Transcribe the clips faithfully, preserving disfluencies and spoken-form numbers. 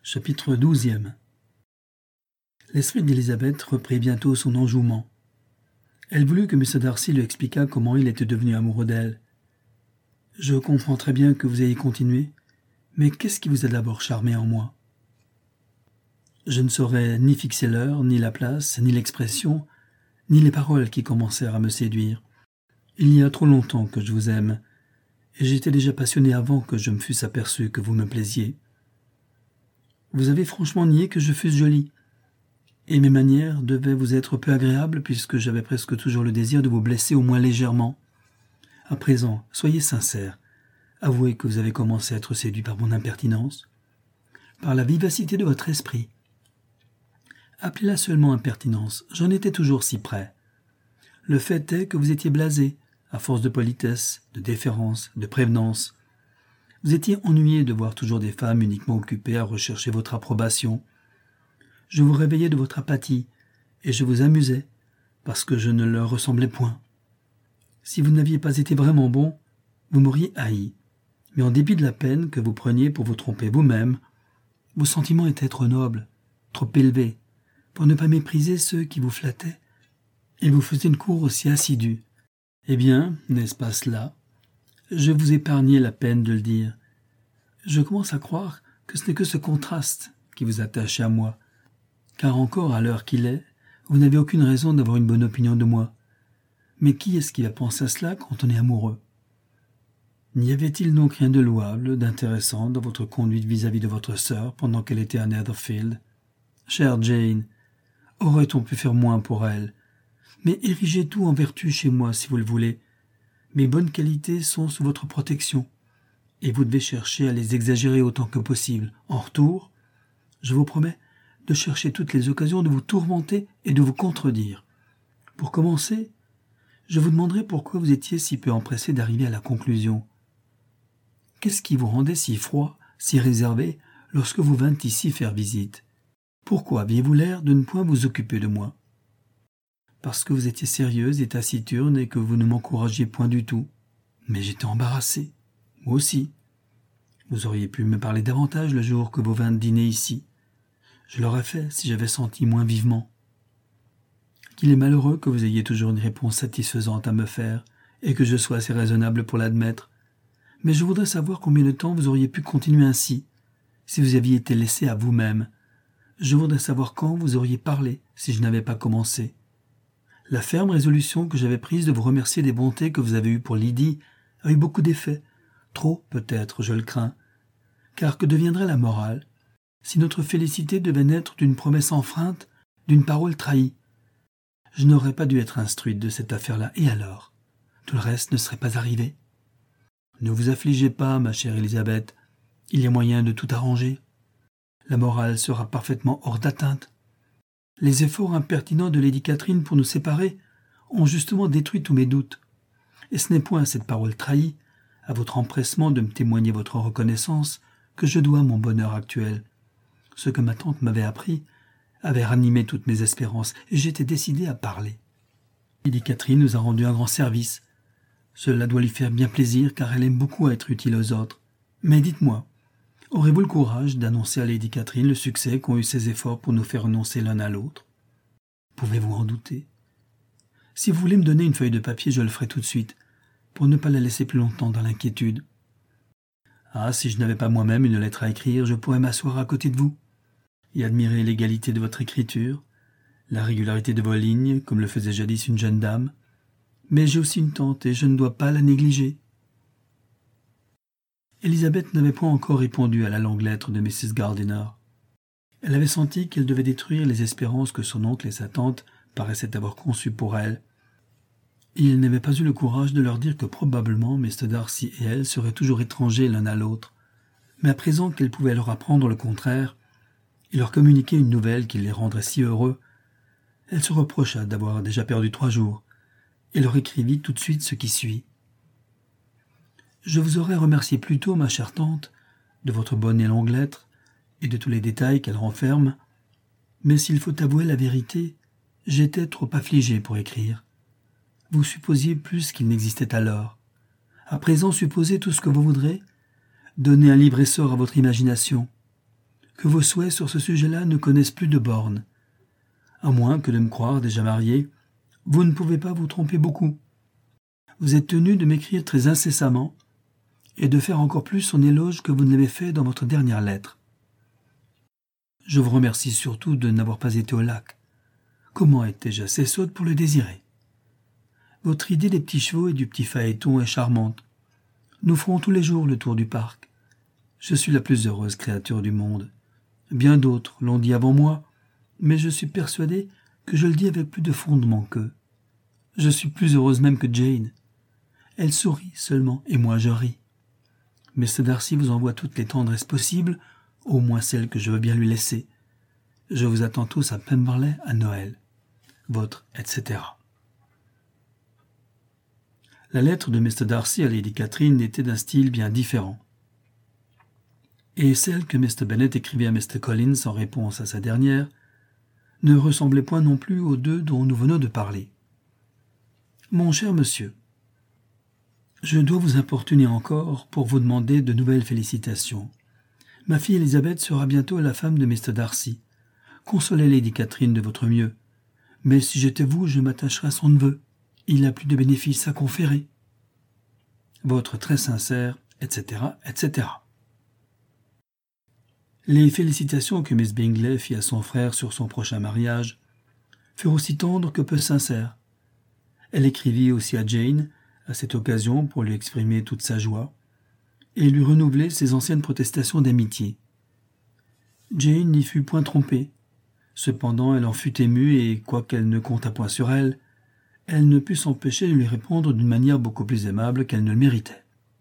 Chapitre douzième. L'esprit d'Élisabeth reprit bientôt son enjouement. Elle voulut que M. Darcy lui expliquât comment il était devenu amoureux d'elle. « Je comprends très bien que vous ayez continué, mais qu'est-ce qui vous a d'abord charmé en moi ?» Je ne saurais ni fixer l'heure, ni la place, ni l'expression, ni les paroles qui commencèrent à me séduire. Il y a trop longtemps que je vous aime, et j'étais déjà passionné avant que je me fusse aperçu que vous me plaisiez. Vous avez franchement nié que je fusse jolie, et mes manières devaient vous être peu agréables puisque j'avais presque toujours le désir de vous blesser au moins légèrement. À présent, soyez sincère, avouez que vous avez commencé à être séduit par mon impertinence, par la vivacité de votre esprit. Appelez-la seulement impertinence, j'en étais toujours si près. Le fait est que vous étiez blasé, à force de politesse, de déférence, de prévenance. Vous étiez ennuyé de voir toujours des femmes uniquement occupées à rechercher votre approbation. Je vous réveillais de votre apathie, et je vous amusais, parce que je ne leur ressemblais point. Si vous n'aviez pas été vraiment bon, vous m'auriez haï. Mais en dépit de la peine que vous preniez pour vous tromper vous-même, vos sentiments étaient trop nobles, trop élevés, pour ne pas mépriser ceux qui vous flattaient, et vous faisaient une cour aussi assidue. Eh bien, n'est-ce pas cela ? Je vous épargnais la peine de le dire. Je commence à croire que ce n'est que ce contraste qui vous attachait à moi, car encore à l'heure qu'il est, vous n'avez aucune raison d'avoir une bonne opinion de moi. Mais qui est-ce qui va penser à cela quand on est amoureux ? N'y avait-il donc rien de louable, d'intéressant dans votre conduite vis-à-vis de votre sœur pendant qu'elle était à Netherfield ? Chère Jane, aurait-on pu faire moins pour elle ? Mais érigez tout en vertu chez moi si vous le voulez. Mes bonnes qualités sont sous votre protection, et vous devez chercher à les exagérer autant que possible. En retour, je vous promets de chercher toutes les occasions de vous tourmenter et de vous contredire. Pour commencer, je vous demanderai pourquoi vous étiez si peu empressé d'arriver à la conclusion. Qu'est-ce qui vous rendait si froid, si réservé, lorsque vous vîntes ici faire visite ? Pourquoi aviez-vous l'air de ne point vous occuper de moi ? Parce que vous étiez sérieuse et taciturne et que vous ne m'encouragiez point du tout. Mais j'étais embarrassé. Moi aussi. Vous auriez pu me parler davantage le jour que vous vîntes dîner ici. Je l'aurais fait si j'avais senti moins vivement. Qu'il est malheureux que vous ayez toujours une réponse satisfaisante à me faire et que je sois assez raisonnable pour l'admettre. Mais je voudrais savoir combien de temps vous auriez pu continuer ainsi, si vous aviez été laissé à vous-même. Je voudrais savoir quand vous auriez parlé si je n'avais pas commencé. La ferme résolution que j'avais prise de vous remercier des bontés que vous avez eues pour Lydie a eu beaucoup d'effet. Trop, peut-être, je le crains. Car que deviendrait la morale si notre félicité devait naître d'une promesse enfreinte, d'une parole trahie ? Je n'aurais pas dû être instruite de cette affaire-là, et alors ? Tout le reste ne serait pas arrivé. Ne vous affligez pas, ma chère Élisabeth, il y a moyen de tout arranger. La morale sera parfaitement hors d'atteinte. Les efforts impertinents de Lady Catherine pour nous séparer ont justement détruit tous mes doutes. Et ce n'est point à cette parole trahie, à votre empressement de me témoigner votre reconnaissance, que je dois mon bonheur actuel. Ce que ma tante m'avait appris avait ranimé toutes mes espérances, et j'étais décidé à parler. Lady Catherine nous a rendu un grand service. Cela doit lui faire bien plaisir, car elle aime beaucoup être utile aux autres. Mais dites-moi, aurez-vous le courage d'annoncer à Lady Catherine le succès qu'ont eu ses efforts pour nous faire renoncer l'un à l'autre ? Pouvez-vous en douter ? Si vous voulez me donner une feuille de papier, je le ferai tout de suite, pour ne pas la laisser plus longtemps dans l'inquiétude. Ah, si je n'avais pas moi-même une lettre à écrire, je pourrais m'asseoir à côté de vous et admirer l'égalité de votre écriture, la régularité de vos lignes, comme le faisait jadis une jeune dame. Mais j'ai aussi une tante et je ne dois pas la négliger. Élisabeth n'avait point encore répondu à la longue lettre de Missus Gardiner. Elle avait senti qu'elle devait détruire les espérances que son oncle et sa tante paraissaient avoir conçues pour elle. Il n'avait pas eu le courage de leur dire que probablement mister Darcy et elle seraient toujours étrangers l'un à l'autre. Mais à présent qu'elle pouvait leur apprendre le contraire, et leur communiquer une nouvelle qui les rendrait si heureux, elle se reprocha d'avoir déjà perdu trois jours, et leur écrivit tout de suite ce qui suit. « Je vous aurais remercié plus tôt, ma chère tante, de votre bonne et longue lettre, et de tous les détails qu'elle renferme, mais s'il faut avouer la vérité, j'étais trop affligé pour écrire. Vous supposiez plus qu'il n'existait alors. À présent, supposez tout ce que vous voudrez. Donnez un libre essor à votre imagination. que vos souhaits sur ce sujet-là ne connaissent plus de bornes. À moins que de me croire déjà marié, vous ne pouvez pas vous tromper beaucoup. Vous êtes tenu de m'écrire très incessamment et de faire encore plus son éloge que vous ne l'avez fait dans votre dernière lettre. Je vous remercie surtout de n'avoir pas été au lac. Comment étais-je assez sotte pour le désirer? Votre idée des petits chevaux et du petit phaéton est charmante. Nous ferons tous les jours le tour du parc. Je suis la plus heureuse créature du monde. Bien d'autres l'ont dit avant moi, mais je suis persuadé que je le dis avec plus de fondement qu'eux. Je suis plus heureuse même que Jane. Elle sourit seulement, et moi je ris. mister Darcy vous envoie toutes les tendresses possibles, au moins celles que je veux bien lui laisser. Je vous attends tous à Pemberley à Noël. Votre et cetera. La lettre de mister Darcy à Lady Catherine était d'un style bien différent. Et celle que mister Bennet écrivait à mister Collins en réponse à sa dernière ne ressemblait point non plus aux deux dont nous venons de parler. Mon cher monsieur, je dois vous importuner encore pour vous demander de nouvelles félicitations. Ma fille Élisabeth sera bientôt la femme de mister Darcy. Consolez Lady Catherine de votre mieux. Mais si j'étais vous, je m'attacherais à son neveu. Il a plus de bénéfices à conférer. Votre très sincère, et cetera, et cetera. Les félicitations que miss Bingley fit à son frère sur son prochain mariage furent aussi tendres que peu sincères. Elle écrivit aussi à Jane, à cette occasion, pour lui exprimer toute sa joie, et lui renouveler ses anciennes protestations d'amitié. Jane n'y fut point trompée. Cependant, elle en fut émue, et quoiqu'elle ne comptât point sur elle, elle ne put s'empêcher de lui répondre d'une manière beaucoup plus aimable qu'elle ne le méritait.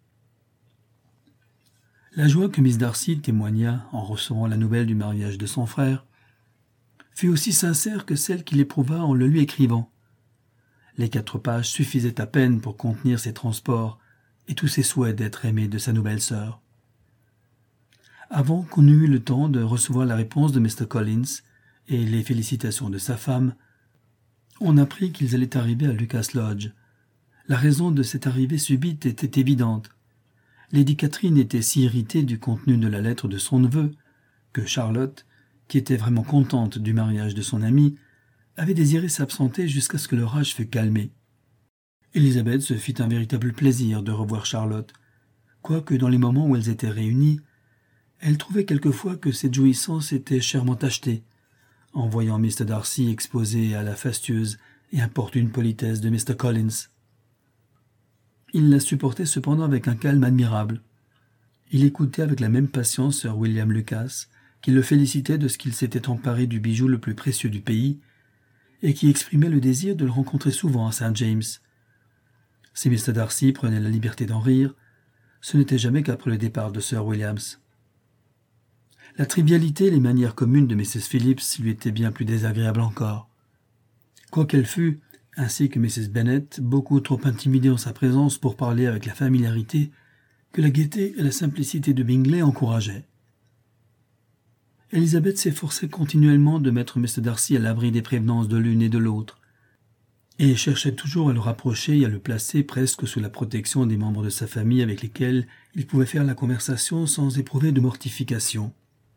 La joie que miss Darcy témoigna en recevant la nouvelle du mariage de son frère fut aussi sincère que celle qu'il éprouva en le lui écrivant. Les quatre pages suffisaient à peine pour contenir ses transports et tous ses souhaits d'être aimé de sa nouvelle sœur. Avant qu'on eût eu le temps de recevoir la réponse de mister Collins et les félicitations de sa femme, on apprit qu'ils allaient arriver à Lucas Lodge. La raison de cette arrivée subite était évidente. Lady Catherine était si irritée du contenu de la lettre de son neveu que Charlotte, qui était vraiment contente du mariage de son amie, avait désiré s'absenter jusqu'à ce que l'orage fût calmé. Élisabeth se fit un véritable plaisir de revoir Charlotte, quoique dans les moments où elles étaient réunies, elle trouvait quelquefois que cette jouissance était chèrement achetée, en voyant mister Darcy exposé à la fastueuse et importune politesse de mister Collins. Il la supportait cependant avec un calme admirable. Il écoutait avec la même patience Sir William Lucas, qui le félicitait de ce qu'il s'était emparé du bijou le plus précieux du pays, et qui exprimait le désir de le rencontrer souvent à Saint James. Si mister Darcy prenait la liberté d'en rire, ce n'était jamais qu'après le départ de Sir Williams. La trivialité et les manières communes de missus Phillips lui étaient bien plus désagréables encore. Quoiqu'elle fût, ainsi que missus Bennet, beaucoup trop intimidée en sa présence pour parler avec la familiarité que la gaieté et la simplicité de Bingley encourageaient. Élisabeth s'efforçait continuellement de mettre mister Darcy à l'abri des prévenances de l'une et de l'autre, et cherchait toujours à le rapprocher et à le placer presque sous la protection des membres de sa famille avec lesquels il pouvait faire la conversation sans éprouver de mortification.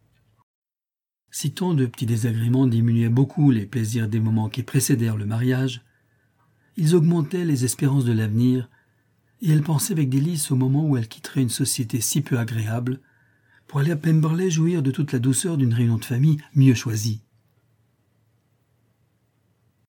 Si tant de petits désagréments diminuaient beaucoup les plaisirs des moments qui précédèrent le mariage, ils augmentaient les espérances de l'avenir, et elle pensait avec délice au moment où elle quitterait une société si peu agréable pour aller à Pemberley jouir de toute la douceur d'une réunion de famille mieux choisie.